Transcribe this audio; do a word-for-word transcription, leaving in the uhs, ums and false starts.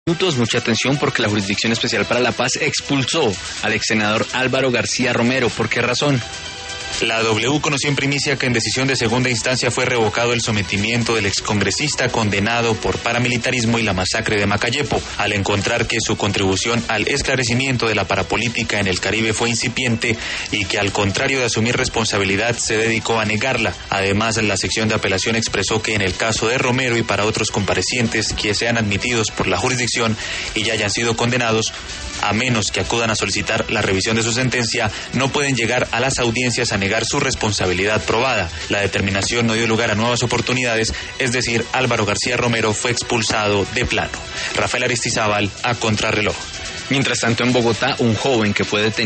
Minutos, mucha atención porque la Jurisdicción Especial para la Paz expulsó al ex senador Álvaro García Romero. ¿Por qué razón? La W conoció en primicia que en decisión de segunda instancia fue revocado el sometimiento del excongresista condenado por paramilitarismo y la masacre de Macayepo, al encontrar que su contribución al esclarecimiento de la parapolítica en el Caribe fue incipiente y que al contrario de asumir responsabilidad se dedicó a negarla. Además, la sección de apelación expresó que en el caso de Romero y para otros comparecientes que sean admitidos por la jurisdicción y ya hayan sido condenados, a menos que acudan a solicitar la revisión de su sentencia, no pueden llegar a las audiencias a negar su responsabilidad probada. La determinación no dio lugar a nuevas oportunidades, es decir, Álvaro García Romero fue expulsado de plano. Rafael Aristizábal, a Contrarreloj. Mientras tanto, en Bogotá, un joven que fue detenido